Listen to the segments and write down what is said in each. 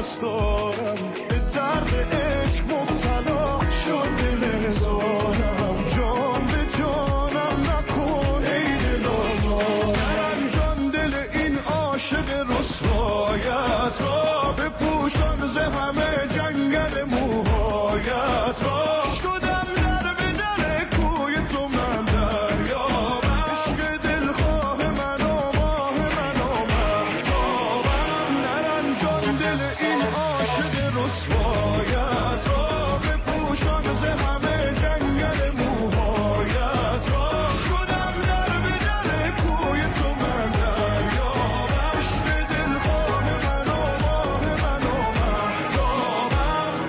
پرستارم، به درد عشق مبتلا شد دل هزارم. جان به جانم نکن ای دل آزارم، جان دل این عاشق رسوایت را بپوشان ز همه جنگل موهایت را. شدم در به در کوی تو من دریا، عشق دلخواه من و ماه من و مهتابم. نرن جان دل این عاشق رسوایت را بپوشان ز همه جنگل موهایت را. شدم در به در کوی تو من دریا، عشق دلخواه من و ماه من و مهتابم.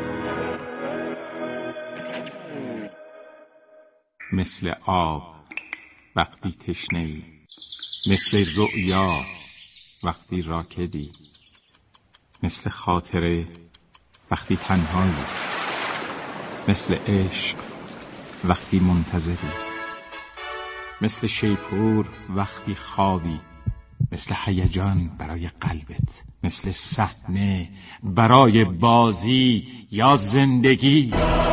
مثل آب وقتی تشنه‌ای، مثل رؤیا وقتی راکدی، مثل خاطره وقتی تنهایی، مثل عشق وقتی منتظری، مثل شیپور وقتی خوابی، مثل هیجان برای قلبت، مثل صحنه برای بازی یا زندگی.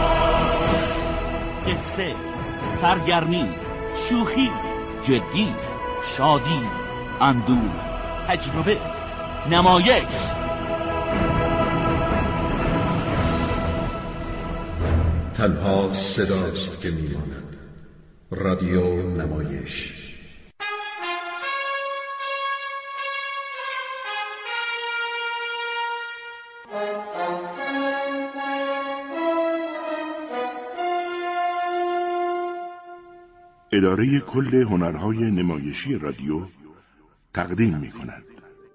قصه، سرگرمی، شوخی، جدی، شادی، اندوه، تجربه، نمایش. تنها صداست که میماند. رادیو نمایش. اداره کل هنرهای نمایشی رادیو تقدیم می‌کند.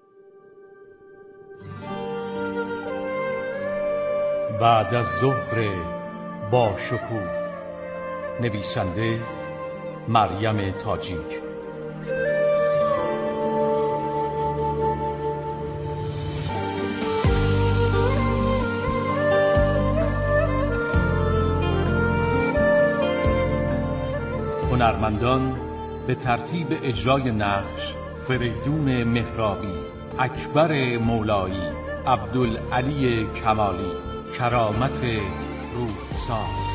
بعد از ظهر با شکوه، نویسنده مریم تاجیک. هنرمندان به ترتیب اجرای نقش: فریدون مهرابی، اکبر مولایی، عبدالعلی کمالی، کرامت روحساز.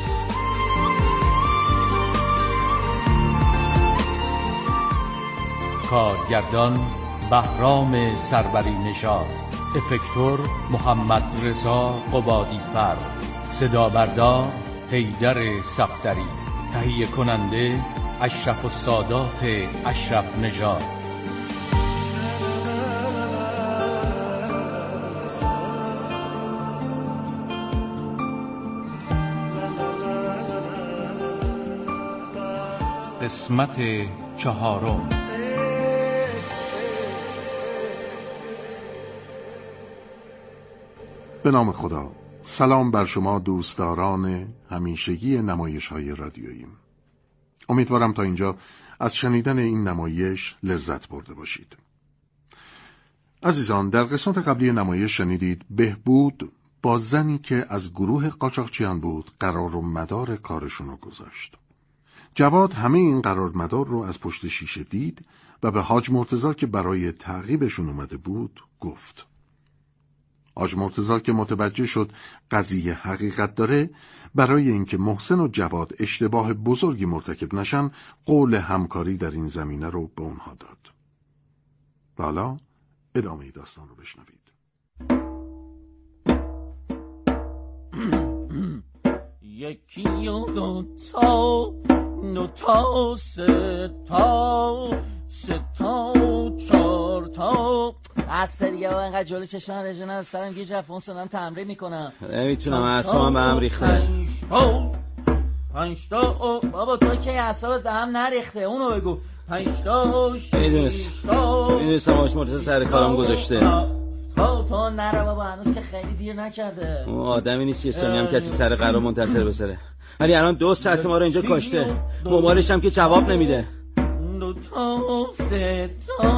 کارگردان بهرام سروری نژاد، افکتور محمد رضا قبادی فر، صدا بردار حیدر صفدری، تهیه کننده اشرف السادات اشرف نژاد. قسمت 4. به نام خدا. سلام بر شما دوستداران همیشگی نمایش‌های رادیویی. امیدوارم تا اینجا از شنیدن این نمایش لذت برده باشید. عزیزان، در قسمت قبلی نمایش شنیدید بهبود با زنی که از گروه قاچاقچیان بود قرار و مدار کارشون رو گذاشت. جواد همه این قرار مدار رو از پشت شیشه دید و به حاج مرتضی که برای تعقیبشون اومده بود گفت. حاج مرتضی که متوجه شد قضیه حقیقت داره، برای اینکه محسن و جواد اشتباه بزرگی مرتکب نشن قول همکاری در این زمینه رو به اونها داد. و حالا ادامه داستان رو بشنوید. یکی و دو تا سه تا چهار تا. اصلا دیگه با اینقدر جلو چشم رژه رو سرم گیج رفت، اون سنم تمرین میکنم. نمیتونم، اعصابم به هم ریخته. پنج تا بابا تو که اعصابت به هم نریخته، اونو بگو. 5 تا 6 تا. میدونستم حاج مرتضی سر کارم گذاشته. تو نره بابا، هنوز که خیلی دیر نکرده. آدمی نیست یه ثانیه هم کسی سر قرار منتظر بسره. ولی الان 2 ساعت ما رو اینجا کاشته، موبایلش هم که جواب نمیده. 2 تا 3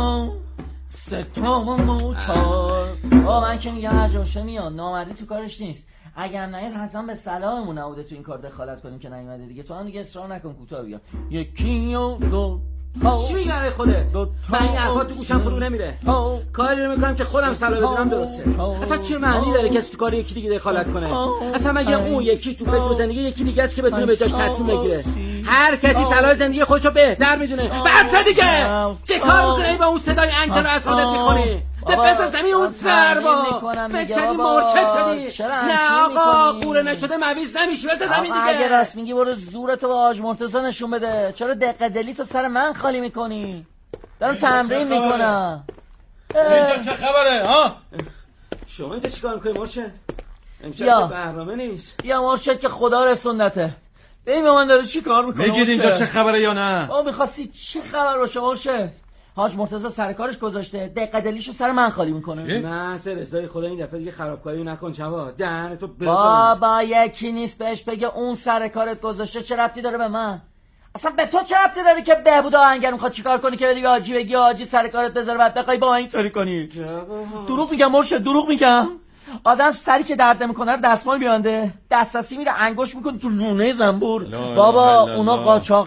تا و 4. من که میگم هر جاشه میاد، نامردی تو کارش نیست. اگر نه حتما به صلاحمون نبوده تو این کار دخالت کنیم که نیومده دیگه. تو هم دیگه اصرار نکن، کوتاه بیا. 1 و 2 چی میگی برای خودت؟ من این حرفا تو گوشم فرو نمیره. کاری رو میکنم که خودم صلاح بدونم درسته. اصلا چه معنی داره کسی تو کار یکی دیگه دخالت کنه؟ اصلا مگه اون یکی تو فکر زندگی یکی دیگه است که بتونه به جاش تصمیم بگیره؟ هر کسی صلاح زندگی خودشو بهتر میدونه. بس دیگه. چه کار میکنی با اون صدای انجل رو از خودت میخونی؟ دفعه زمین اون سربا فکر کردی مرچد شدی. نه آقا قوره نشده مویز نمیشی. بس زمین دیگه. اگه راست میگی برو زورتو با حاج مرتضی نشون بده. چرا دقیقه دلی تو سر من خالی میکنی؟ دارم تمرین میکنم. اینجا چه خبره ها؟ شما اینجا چیکار میکنی مرشد؟ امشب برنامه نیست. یا مرشد که خدا رسوندته. ببین من داره چی کار میکنه. میگید اینجا چه خبره یا نه؟ آ میخواستی چی خبر باشه مرشد؟ حاج مرتضی سر کارش گذاشته. دقیقه دلیشو سر من خالی میکنه. نه سر رضای خدا این دفعه دیگه خرابکاری نکن جواد. دهنتو بابا یکی نیست بهش بگه اون سر کارت گذاشته. چه ربطی داره به من؟ اصلا به تو چه ربطی داره که بهبود آهنگر میخواد چیکار کنی که بری به حاجی بگی حاجی سر کارت بذاره بعد بخوای با اینطوری کنی؟ دروغ میگم مرشد دروغ میگم. آدم سری که درد نمیکنه رو دستمال میبنده دسترسی میره انگوش میکنه تو لونه زنبور. بابا اونا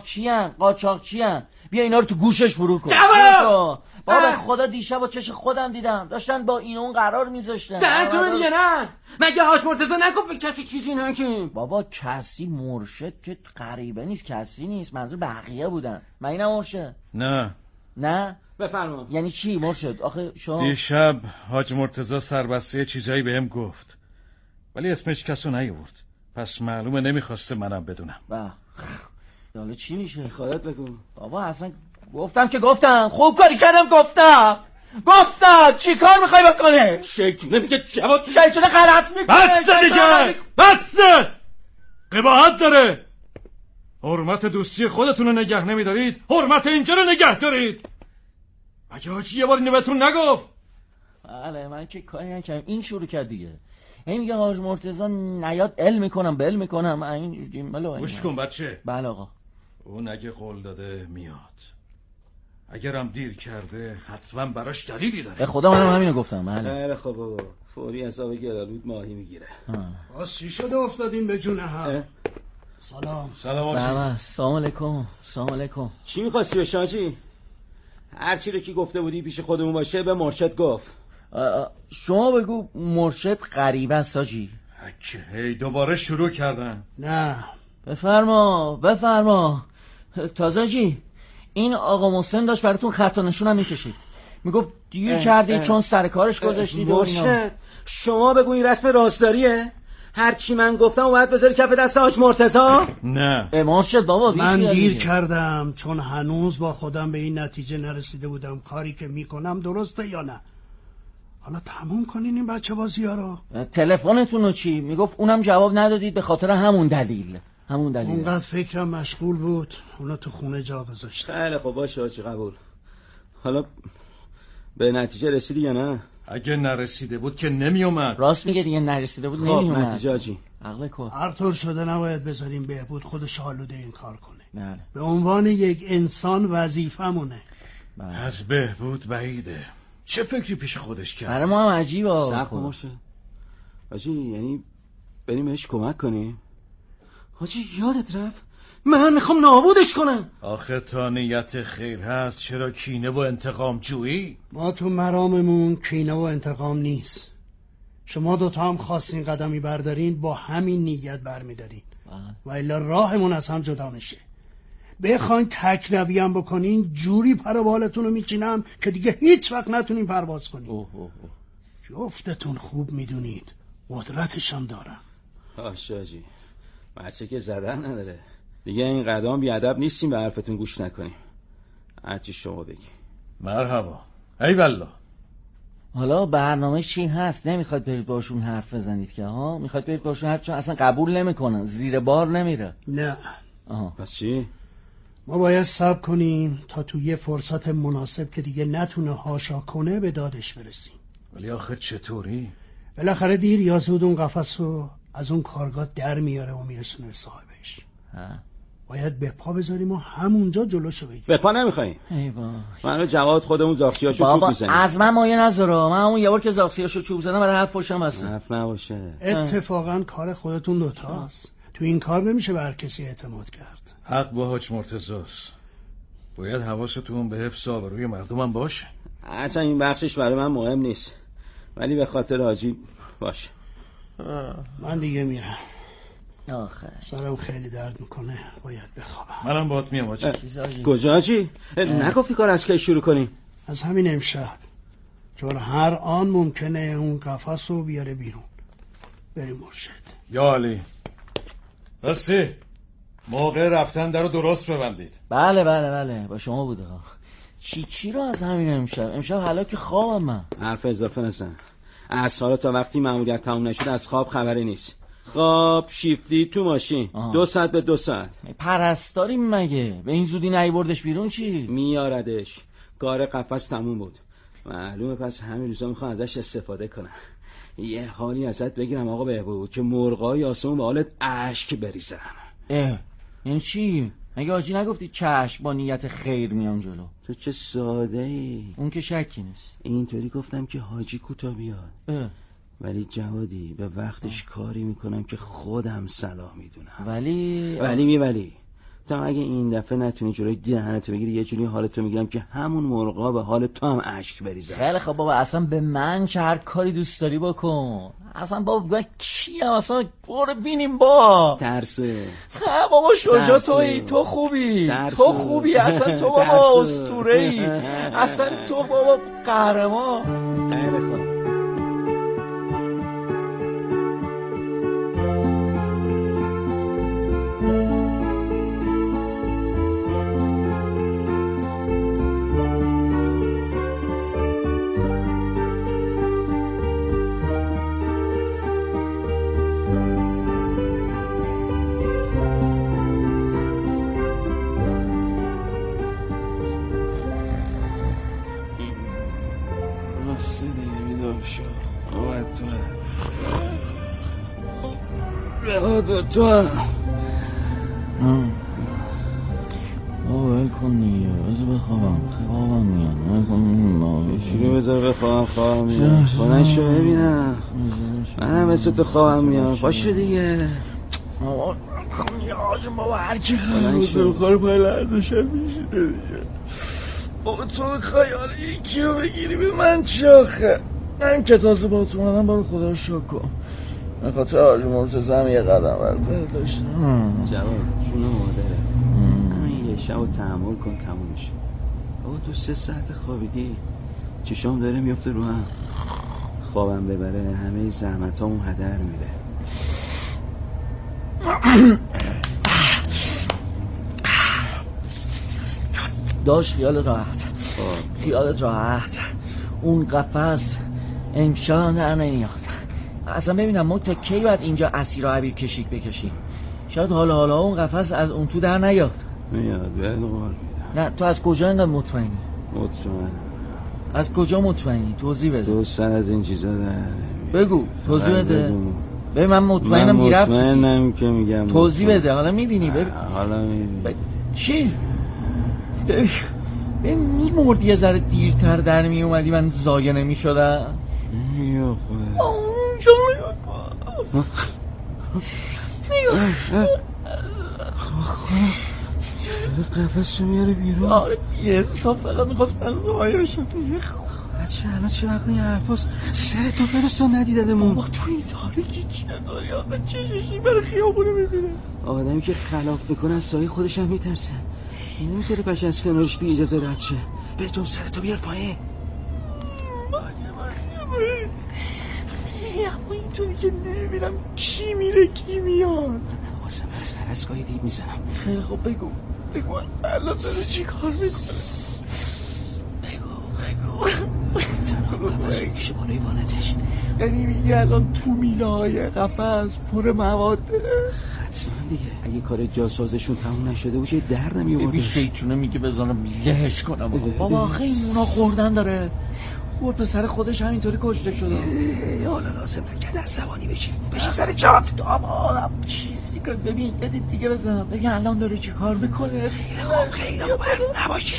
قاچاقچیان بیا اینا رو تو گوشش فرو کن. بابا خدا دیشب با چش خودم دیدم داشتن با این اون قرار میذاشتن. درتون دیگه نه مگه حاج مرتضی نگفت به کسی چیزی نگین؟ بابا کسی مرشد که غریبه نیست کسی نیست منظور بقیه بودن. من اینم مرشد نه بفرما. یعنی چی مرشد؟ آخه شما دیشب حاج مرتضی سربسته چیزایی بهم گفت ولی اسمش کسو نیورد پس معلومه نمیخواسته منم بدونم. حالا چی میشه؟ خودت بگو. بابا اصلا گفتم خوب کاری کردم گفتم چی کار میخوای بکنه؟ شیطونه میگه جواد شیطونه غلط میکنه. بس دیگه بس قباحت داره. حرمت دوستی خودتون رو نگه نمیدارید حرمت اینجا رو نگه دارید. مگه حاجی یه بار اینو بهتون نگفت؟ بله من که کاری نکردم این شروع کرد دیگه. این میگه حاج مرتضی نیاد علم میکنم این جملو. گوش کن بچه. بله آقا. اون اگه قول داده میاد اگرم دیر کرده حتما براش دلیلی داره. به خدا منم همینو گفتم. بله خب بابا فوری حساب گلالود ماهی میگیره. باز چی شده افتادیم به جون هم؟ سلام سلام علیکم. چی میخواستی به شاجی؟ هر چی رو که گفته بودی پیش خودمون باشه به مرشد گفت. شما بگو مرشد غریبه است حاجی. هی دوباره شروع کردن. نه بفرما تازه جی این آقا محسن داشت براتون خط و نشون هم میکشید میگفت دیر کردی چون سر کارش گذاشتید. مرشد شما بگو این رسم رازداریه؟ هر چی من گفتم اومد بذاری کف دست حاج مرتضی؟ نه مرشد بابا من دیر کردم چون هنوز با خودم به این نتیجه نرسیده بودم کاری که میکنم درسته یا نه. حالا تموم کنین این بچه بازی ها رو. تلفنتون رو چی؟ میگفت اونم جواب ندادید به خاطر همون دلیل. اونقدر فکرم مشغول بود اونا تو خونه جا گذاشت. خیلی خب باشه حاجی قبول. حالا به نتیجه رسیدی یا نه؟ اگه نرسیده بود که نمی اومد. راست میگه دیگه نرسیده بود نمی اومد. نتیجه حاجی عقل کو. هر طور شده نباید بذاریم بهبود خودش آلوده این کار کنه. بله. به عنوان یک انسان وظیفمونه. از بهبود بعیده. چه فکری پیش خودش کرد؟ برای ما هم عجیبه. صح باشه حاجی یعنی بریم بهش کمک کنیم؟ حاجی یادت رفت من میخوام نابودش کنم. آخه تا نیت خیر هست چرا کینه و انتقام جویی؟ ما تو مراممون کینه و انتقام نیست. شما دوتا هم خواستین قدمی بردارین با همین نیت برمیدارین و الا راهمون از هم جدا میشه. بخواین تکنوی هم بکنین جوری پر بالتون رو میچینم که دیگه هیچ وقت نتونین پرواز کنین. جفتتون خوب میدونید قدرتش هم دارم. آشاجی بچه که زدن نداره دیگه. این قدام بیادب نیستیم به حرفتون گوش نکنیم. هرچی شما بگی. مرحبا. ای والله. حالا برنامه چی هست؟ نمیخواد برید باشون حرف بزنید که ها؟ میخواد برید باشون حرف، چون اصلا قبول نمیکنن، زیر بار نمیره. نه. پس چی؟ ما باید صبر کنیم تا تو یه فرصت مناسب که دیگه نتونه هاشا کنه به دادش برسیم. ولی آخه چطوری؟ بالاخره دیر یا زود اون قفس رو از اون کارگاه در میاره و میرسونه صاحبش. باید به پا بذاریم و همونجا جلوشو بگیریم. به پا نمیخواییم. ای وای. منو جواد خودمون زاخسیاشو چوب میزنیم. از من مایه نذاره. من اون یه بار که زاخسیاشو چوب زدم برای حرف فوشم هستم. حرف نباشه. اتفاقا کار خودتون دوتاست. تو این کار نمیشه به هر کسی اعتماد کرد. حق با حاج مرتضی است. باید حواستون به حفظ آبروی مردمم باشه. اصلا این بخشش برای من مهم نیست، ولی به خاطر حاجی باشه. من دیگه میرم. آخه سرم خیلی درد میکنه، باید بخوابم. منم باهات میام حاجی. کجا حاجی؟ نگفتی کار از کی شروع کنیم؟ از همین امشب، چون هر آن ممکنه اون قفس رو بیاره بیرون. بریم مرشد. یا علی راستی موقع رفتن در رو درست ببندید. بله با شما بوده. چی رو از همین امشب هلاک خوابم من. حرف اضافه نزن. از حالا تا وقتی مأموریت تموم نشد از خواب خبری نیست. خواب شیفتی تو ماشین 2 ساعت به 2 ساعت. پرستاریم مگه؟ به این زودی نیوردش بیرون چی؟ میاردش. کار قفس تموم بود، معلومه پس همین روزا میخوام ازش استفاده کنم. یه حالی ازت بگیرم آقا بهبود که مرغای آسمون به حالت اشک بریزن. این چی؟ مگه حاجی نگفتی چشم با نیت خیر میام جلو؟ تو چه ساده ای. اون که شکی نیست. اینطوری گفتم که حاجی کوتا بیاد، ولی جوادی به وقتش کاری میکنم که خودم صلاح میدونم. ولی تا اگه این دفعه نتونی جلوی دهنتو بگیری یه جوری حالتو میگیرم که همون مرغا به حال تو هم اشک بریزن. خیلی خب بابا، اصلا به من چه هر کاری دوست داری بکن. اصلا بابا من کیم؟ اصلا برو بینیم با ترسه. بابا شجاع تویی، تو خوبی، تو خوبی، اصلا تو بابا اسطوره‌ای، اصلا تو بابا قهرمان. خیلی خوب. تو ول کن دیگه، بذار بخوابم، خوابم میاد. چیلی بذار بخوابم، خوابم میاد. بلند شو ببینم، منم مثل تو خوابم میاد. پاشو دیگه. آجم بابا هر کی بزرگ خور پای لرزشم میشیده دیگه. بابا تو بخوای حالا یکی رو بگیری به من چه آخه؟ من که تازه با تو منم برو خدا شکر کن. من خاطر حاج مرتضی هم یه قدم برد داشتم. جواد جون مادره، همین یه شب رو تحمل کن تموم میشه. بابا تو 3 ساعت خوابیدی، چشام داره میفته رو هم. خوابم ببره همه زحمت هامون هدر میره. داشت خیالت راحت. اون قفس امشان در نمیاد. اصلا ببینم ما تا کی باید اینجا اسیر و عبیر کشیک بکشیم؟ شاید حالا اون قفس از اون تو در نیاد. میاد به نوار. نه تو از کجا اینقدر مطمئنی؟ از کجا مطمئنی؟ توضیح بده. تو سر از این چیزا در بگو، توضیح بده. ببین من مطمئنم میرفتی. مطمئنم که میگم توضیح بده. حالا میبینی حالا میبینی چی؟ ببین میمردی یه ذره دیرتر در میومدی من زایه نمیشدم. یا خدا اونجا نگاه قفص رو میاره بیرون. آره بی‌انصاف، فقط میخواست من زایه بشم. بچه الان چه وقت این حرفاست؟ سرتو برست و ندیددمون. بابا تو این تاریکی چطوری آقا چششی برای خیابونو میبینه؟ آدمی که خلاف بکنه از سایه خودش هم میترسه. نمیذاره بچه از کنارش بی اجازه رد شه. به جام سرتو بیار پایین. اما اینطوری که نمیبینم کی میره کی میاد. واسه من از هرسگاهی دید میزنم. خیلی خوب بگو الان داره چی کار میکنه؟ بگو قفص رو میشه بالای وانتش. یعنی میگه الان تو میله های قفص پر مواده؟ حتما دیگه. اگه کار جاسازشون تموم نشده بود که در نمیوردش. ببین شیطونه میگه بزنم لهش کنم. بابا آخه این اونا خوردن داره. خود پسر خودش همینطوری کشته شده. حالا لازم نکرده عصبانی بشی سر جات. بابا چیزی کن. ببین یه دید دیگه بزن بگه الان داره چی کار میکنه. خیلی خوب حرف نباشه.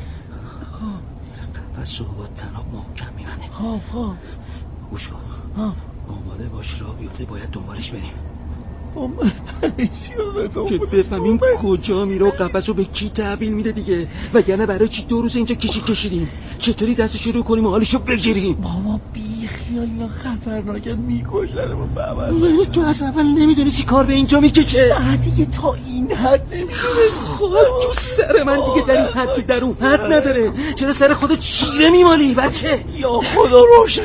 قفص رو با تناب محکم میبنده. خب گوش کن. آماده باش راه بیفته باید دنبالش بریم. که بفهمیم کجا میره و قفس رو به کی تحویل میده دیگه. وگرنه برای چی 2 روز اینجا کشیدیم؟ چطوری دستش رو کنیم و حالشو بگیریم؟ بابا بی خیال، اینا خطرناکه، میکشنمون بابا. تو از اول نمیدونستی کار به اینجا میکشه؟ دیگه تا این حد نمیدونستی. خاک تو سر من دیگه، در این حد در اون حد نداره. چرا سر خودت چیره میمالی بچه؟ یا خدا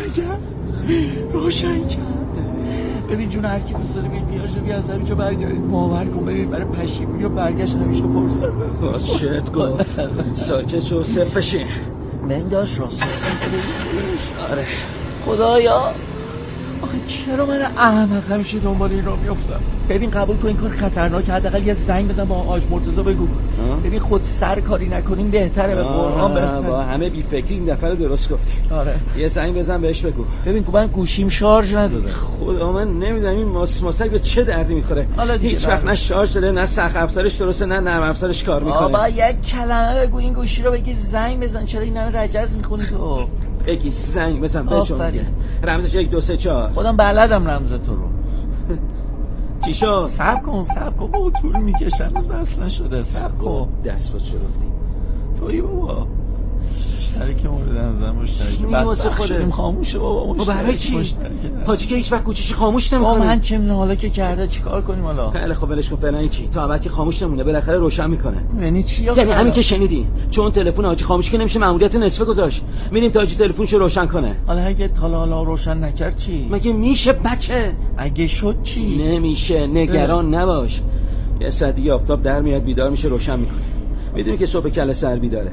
روشن کرد. ببین جون، هر کی دوست داره بیا از همینجا برگردید. باور کن ببین برای پشیمونی و برگشت همیشه فرصت هست. باز شت گفت. ساکت شو، سپ بشین. من داشت راست. آره خدایا، آخه چرا من احمق همیشه دنبال این را میافتم؟ ببین قبول کن این کار خطرناکه، حداقل یه زنگ بزن با آج مرتضی بگو. ببین خود سر کاری نکنین بهتره، به قرآن بهتره. با همه بی فکری این دفعه درست گفتی. آره یه زنگ بزن بهش بگو. ببین من گوشیم شارژ نداده. خدا من نمیدونم این ماسک به چه دردی میخوره. هیچ وقت نه شارژ داره، نه سقف افزارش درسته، نه نرم افزارش کار میکنه. بابا یک کلمه بگو این گوشی رو بگی زنگ بزن. چرا این همه رجز میخونی تو؟ بگی زنگ بزن به چون رمزش 1 2 3 4. خودم بلدم رمز تو رو. چی شد؟ صبر کن بابا، طول میکشه، هنوز اصلا شده. صبر کن. دست بود شرفتی تویی بابا، مشترک مورد نظر مشترک واسه خودم خاموشه بابا. برای چی؟ حاجی که هیچ وقت گوشیش خاموش نمیکنه. من چه میدونم حالا که کرده چیکار کنیم حالا؟ خیلی خب ولش کن فعلا. چی تا بعد که خاموش نمونه بالاخره روشن میکنه. یعنی چی؟ یعنی همین که شنیدی، چون تلفن حاجی خاموش که نمیشه، ماموریت نصفه گذاشت. میریم تا حاجی تلفنشو روشن کنه. حالا اگه حالا روشن نکرد چی؟ مگه میشه بچه؟ اگه شد چی؟ نمیشه، نگران نباش. یه ساعت دیگه آفتاب در میاد، بیدار میشه، روشن میکنه. میدونی که صبح کله سر بیداره.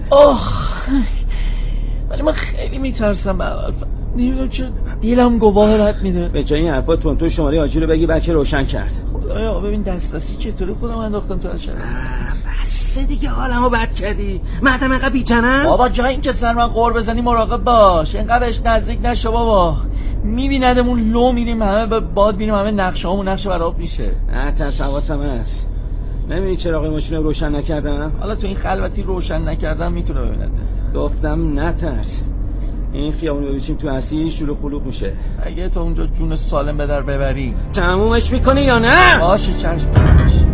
ولی من خیلی میترسم اول. نمیدونم چه دیلم گواه رد میده. به جای این حرفا تو شماره حاجی رو بگی بچه روشن کرد. خدایا ببین دسترسی چطوری خودم انداختم تو اشاره. بس دیگه حالمو بد کردی. مردم اینقدر بی‌جنم. بابا جای این که سر من قور بزنی مراقب باش. اینقدر بهش نزدیک نشو بابا. میبیندمون لو میریم، همه به باد میریم، همه نقشه‌هامون نقش براب میشه. نه ترس حواسم هست. نمی‌بینی چراغ ماشین رو روشن نکردم؟ حالا تو این خلوتی روشن نکردم میتونه ببینت. گفتم نترس. این خیابون رو ببینیم تو هستی شلوغ قلوق میشه. اگه تو اونجا جون سالم به در ببری تمومش میکنی یا نه؟ باشه چشم باشه.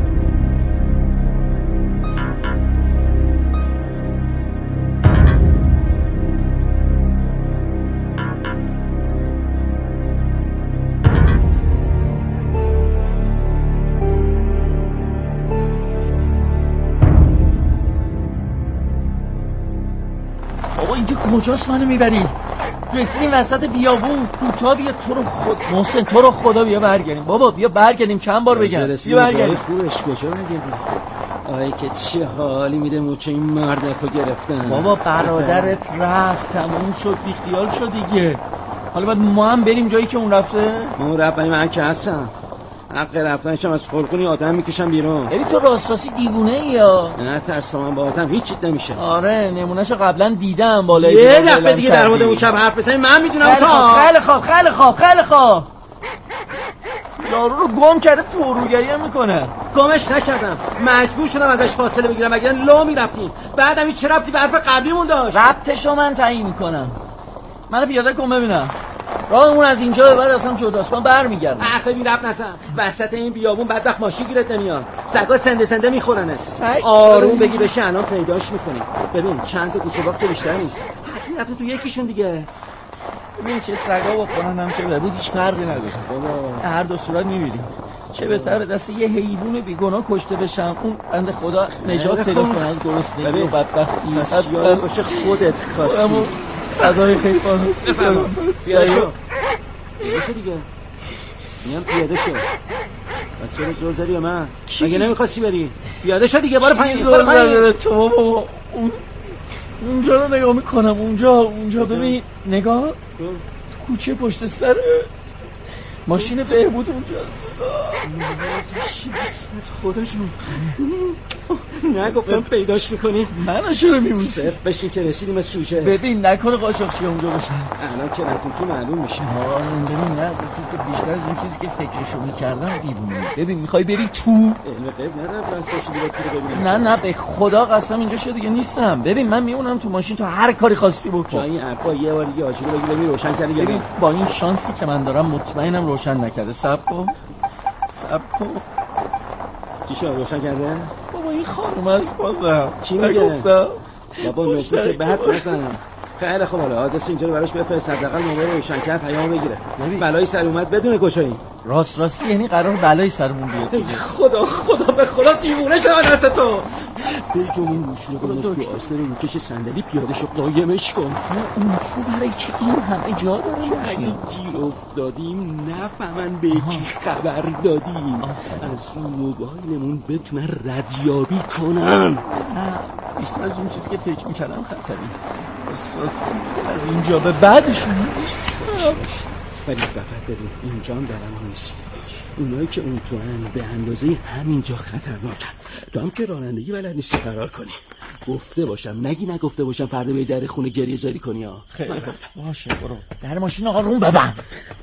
اینجا کجاست منو میبری؟ رسیدیم وسط بیابون. کوتاه بیا، تو رو خود محسن، تو رو خدا بیا برگردیم بابا، بیا برگردیم. چند بار بگم بیا برگردیم. خوبش کجا برگردیم؟ آی که چه حالی میده موچه این مردکو گرفتن. بابا برادرت رفت، تموم شد، بیخیال شد دیگه. حالا باید ما هم بریم جایی که اون رفته. اون رفت من که هستم. حق رفتنشم از خلقونی آدم میکشم بیرون. ببین تو راستی دیوونه ای یا نه؟ ترس من با آدم هیچ چیز نمیشه. آره نمونهشو قبلا دیدم بالای یه دفعه دیگه در مورد اون شب حرف بزنی من میدونم تا. خیلی خوب یارو رو گم کرده، پروگری هم میکنه. گمش نکردم، مجبور شدم ازش فاصله بگیرم، وگرنه لو میرفتیم. بعدم هیچ ربطی به حرف قبلیمون داشت. ربطشو من تعیین میکنم. منو پیاده کن ببینم. راهمون از اینجا به بعد اصلا جداست، من برمیگردم. حرف بی ربط نزن. وسط این بیابون بدبخت ماشین گیرت نمیاد. سگا سنده میخورنه. آروم بگی بشه الان پیداش میکنی. ببین چند تا کوچه باغ بیشتر نیست. حتما رفته تو یکیشون دیگه. ببین چه سگا بخورن هم چه بود هیچ فرقی نداره. بابا هر دو صورت میبینیم. چه بهتر به دست یه حیوان بیگناه کشته بشم، اون بنده خدا نجات پیدا کنه از گرسنگی و بدبختی. یاد باشه خودت خواستی. فدای حیوانات. پیاده شو. پیاده شو دیگه. میام پیاده شو. بچه رو زور زدی به من؟ مگه نمیخواستی بری؟ پیاده شو دیگه. بارو پایین. زور زدی تو بابا. اونجا رو نگاه میکنم. اونجا ببین نگاه. کوچه پشت سرت ماشین بهبود اونجاست. خدا جون نگفتم پیداش میکنی؟ منو چرا میبوسی؟ صرف بشین که رسیدیم سوژه. ببین نکنه قاچاقچی اونجا باشن. الان که رفتیم تو معلوم میشه. ببین نه تو بیشتر از اون چیزی که فکرشو میکردم دیوونه. ببین میخوای بری تو؟ غیب ندارم فرانس باشی دیگه تو رو ببینم. نه به خدا قسم اینجا شده دیگه نیستم. ببین من میمونم تو ماشین، تو هر کاری خواستی بکن. جای این حرفا یه بار دیگه آجیلو بگی روشن کردی. ببین با این شانسی که من دارم مطمئنم روشن نکرده. صبر کن سب کن. چی شد روشن کرده؟ بابا این خانوم است بازم. چی میگه؟ گفتم بابا مجلس بعد نزن. خیلی خوب، حالا آدرس اینجا رو براش بفرست، حداقل نمره روشنگر پیامو بگیره. بلایی سر اومد بدون گشایی. راستی یعنی قرار بلایی سرمون بیاد. خدا به خدا دیوونه شدم دست تو. بجون این موشونو بنوز تو آستر روکش صندلی پیاده شو، قایمش کن. اون تو برای چی این همه جا داره اگه گیر افتادیم نفهمن به کی خبر دادیم، از رو موبایلمون بتونن ردیابی کنن. بیشتر از اون چیزی که فکر میکردم خطری. راستی از اینجا به بعدشون نیست. ولی فقط ببین اینجا هم دارم نیست. اونایی که اون تو هن به اندازه همینجا خطرناکن. تو هم که رانندگی بلد نیستی فرار کنی. گفته باشم نگفته باشم فردا به در خونه گریه زاری کنی ها. خیلی باشه برو در ماشین آروم ببند.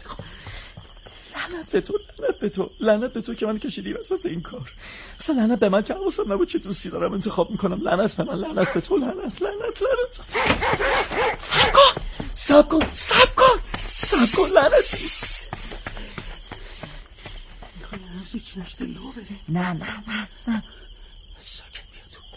لعنت به تو که من کشیدی وسط این کار. اصلا لعنت به من که حواسم نبود چه دوستی دارم انتخاب میکنم. لعنت به من، لعنت به تو، لعنت. صبر کن لعنت. میخوایی چی نشده لو بری؟ نه ساکت بیا تو.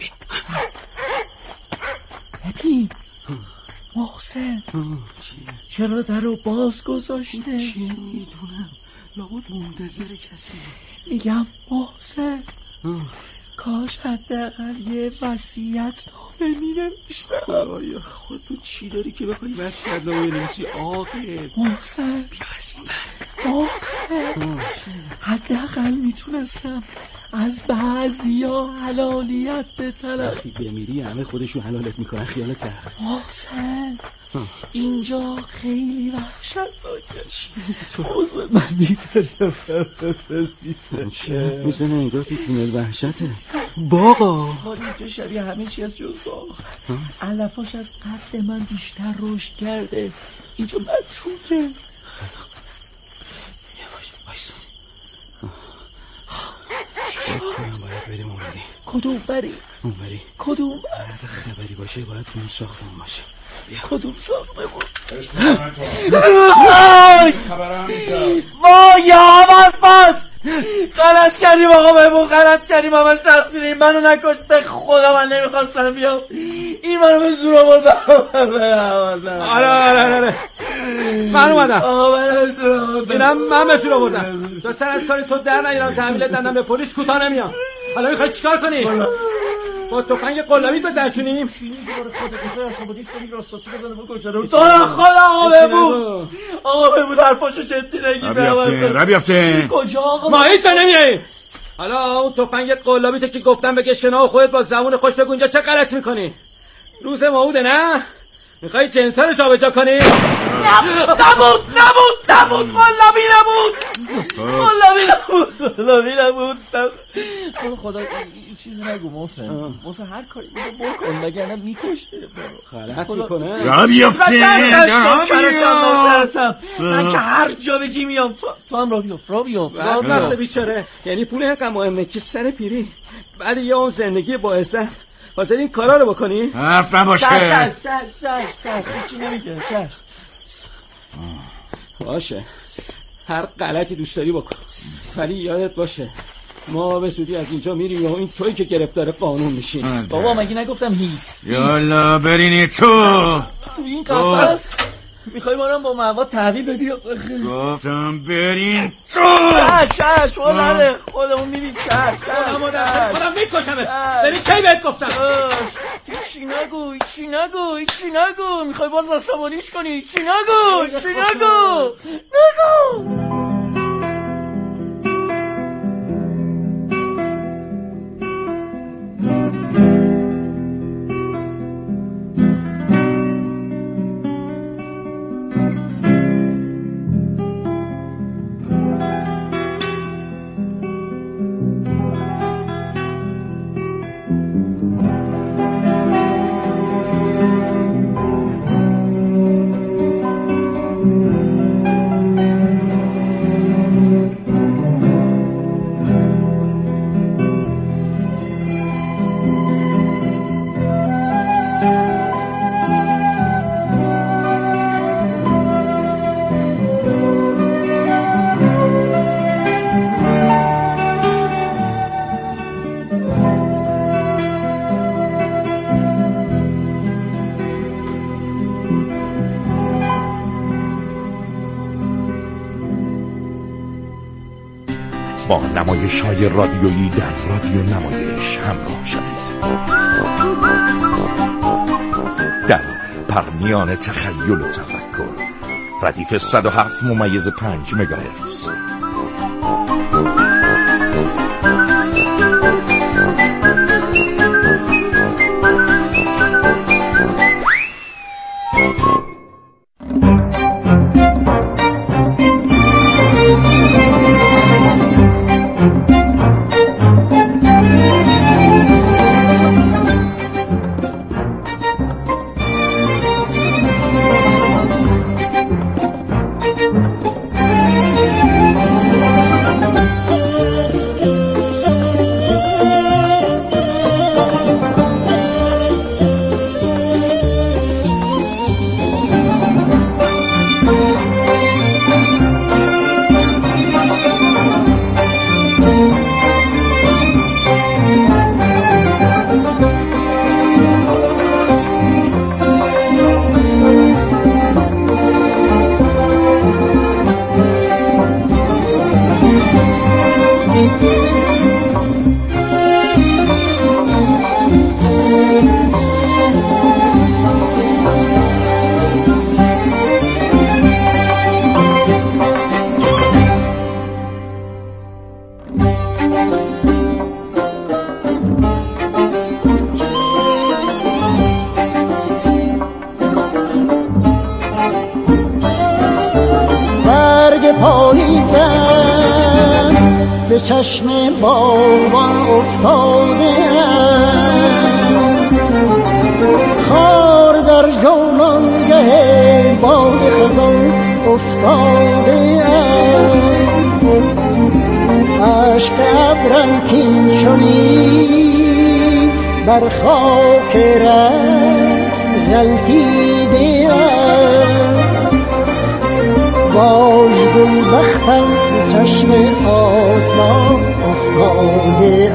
ببین محسن چرا در رو باز گذاشته؟ چی میدونم، لابد منتظر کسی. میگم محسن کاش حداقل یه وصیت نامه می‌نوشتم. خدایا خود تو چی داری که بخوای وصیت نامه بنویسی آقه؟ محسن بیا از این محسن حداقل میتونستم از بعضیا حلالیت بطلبم. وقتی بمیری همه خودشون حلالت میکنن خیال تخت. محسن اینجا خیلی وحشتناکه. محسن من میترسم. چه؟ مثل انگار تو تونل وحشته. باغا اینجا شبیه همه چی از جز باغ. علفاش از قد من بیشتر رشد کرده. اینجا متروکه. یواش وایسا. باید بریم اونوری. کدوم بری؟ اونوری. کدوم؟ هر خبری باشه باید تو اون ساختمون باشه. کدوم ساختمون؟ وای اول فاس غلط کردیم همش تقصیر این. منو نکش به خدا، من نمیخواستم بیام. این منو به زور آورد. آره من اومدم. من به زور آوردم. تا سر از کاری تو در نیارم تحویلت دادم به پلیس کوتاه نمیام. حالا میخوای چیکار کنی؟ با تفنگ قلابی تو درچونیم؟ تو را خدا آقا ببود حرفاشو جدی نگی. ربیافته کجا آقا؟ ماهی تا نمیایی. حالا اون تفنگ قلابی تو که گفتم بکش کنار، خودت با زبون خوش بگو اینجا چه غلطی میکنی؟ روز موعوده نه؟ میخوای جنسا رو جابجا کنی؟ نبود قلابی نبود. خدا چیزی نگو محسن هر کاری بکن وگرنه میکشته. غلط میکنه. ربیافته من که هر جا بگی میام. تو هم را بیاف. وقت بیچاره، یعنی پول اینقدر مهمه که سر پیری بعد یا اون زندگی با عزت واسه این کارا رو بکنی؟ حرف نباشه. چی نمیگه. باشه هر غلطی دوست داری بکن، ولی یادت باشه ما به زودی از اینجا میریم و این توی که گرفتار قانون میشین. بابا مگه نگفتم هیس؟ یالا برینی تو این قفص میخوای ما رو با مواد تحویل بدی؟ گفتم برین تو. نده خودمون میریم. خودم میکشمت. ببین کی بهت گفتم چی نگو میخوای باز عصبانیش کنی. چی نگو. نمایش‌های رادیویی در رادیو نمایش همراه شوید. در پرمیان تخیل و تفکر، ردیف 107.5 مگاهرتز. چشم باغبان افتاده خار در جولانگه باد خزان افتاده عشق ابرم کین چنین بر خاک ره غلطیده باش گل بختم چشم آسمان افتاده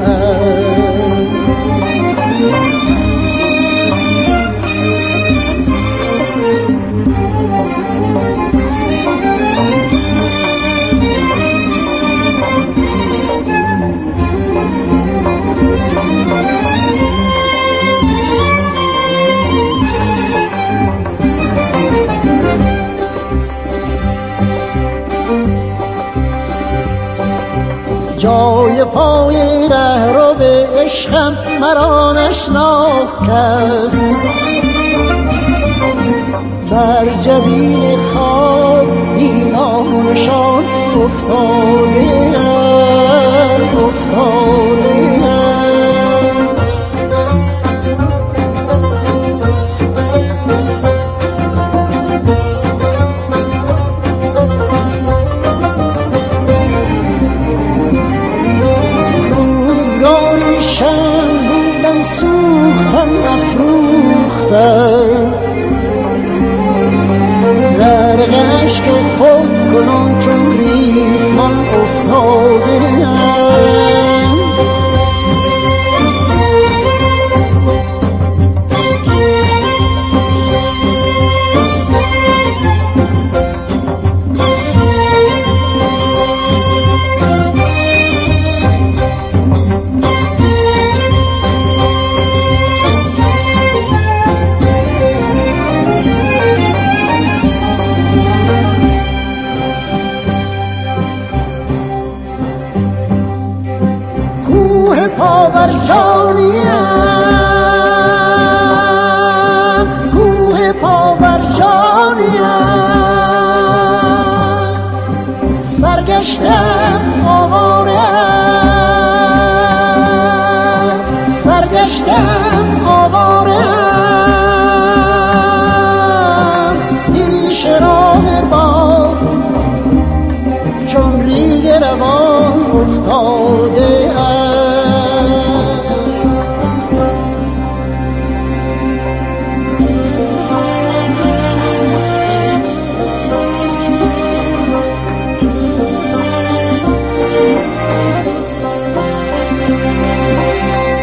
جای پای ره رو به عشقم مرا نشناخت کس بر جبین خواب اینانشان افتاده غرقش که خود کنون چون ریسمان افتاده کوه پاورجانیم سرگشتم آوارم سرگشتم